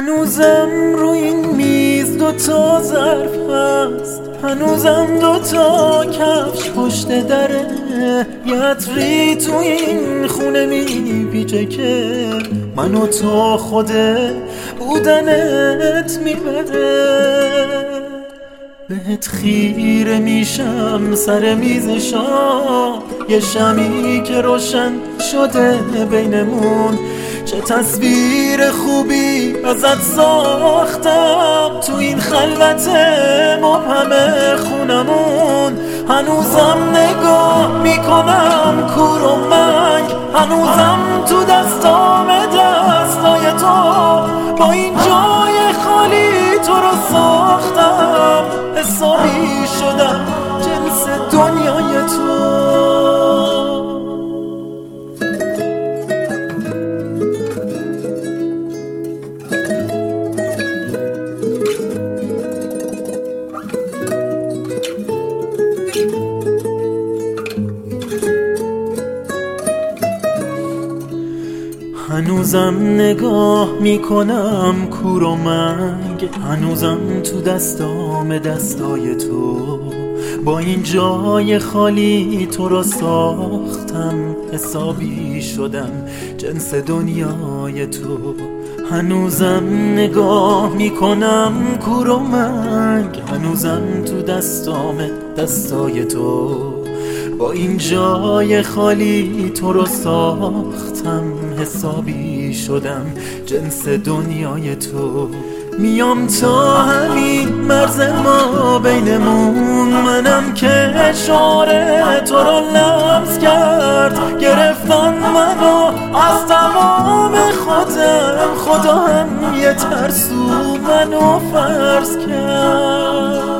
هنوزم روی این میز 2 ظرف هست، هنوزم 2 کفش پشت دره، یه عطری توی این خونه میپیچه که منو تا خود بودنت میبره. بهت خیره میشم سر میز شام، یه شمی که روشن شده بینمون، چه تصویر خوبی ازت ساختم تو این خلوت مبهم خونمون. هنوزم نگاه میکنم کور و منگ، هنوزم تو دستام دستای تو، با این جای خالی تو رو ساختم، حسابی شدم جنس دنیای تو. هنوزم نگاه میکنم کور و منگ، هنوزم تو دستام دستای تو، با این جای خالی تو رو ساختم، حسابی شدم جنس دنیای تو. هنوزم نگاه میکنم کور و منگ، هنوزم تو دستام دستای تو، با این جای خالی تو رو ساختم، حسابی شدم جنس دنیای تو. میام تا همین مرز ما بینمون، منم که اشاره تو رو لمس کرد، گرفتن منو از تمام خودم، خدا هم یه ترسو منو فرض کرد.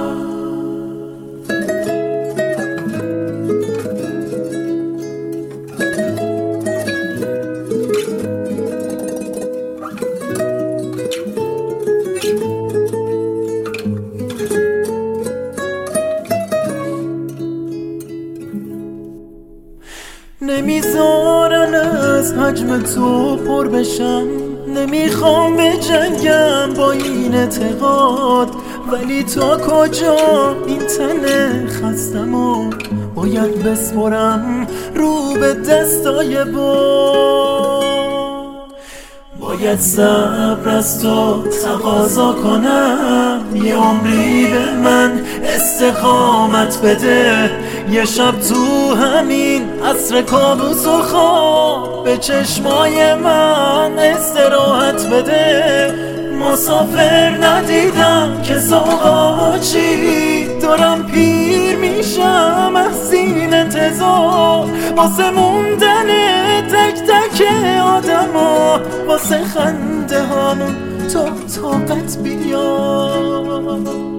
نمیذارن از حجم تو پر بشم، نمیخوام به جنگم با این اعتقاد، ولی تا کجا این تن خستم و باید بسپرم رو به دستای باید صبر از تو تقاضا کنم، یه عمری به من استقامت بده، یه شب تو همین عصر کابوس و خواب به چشمای من استراحت بده. مسافر ندیدم که ساقا چی، دارم پیر میشم از این انتظار، واسه موندن تک تک آدما، واسه خنده هامون تا طاقت بیاد.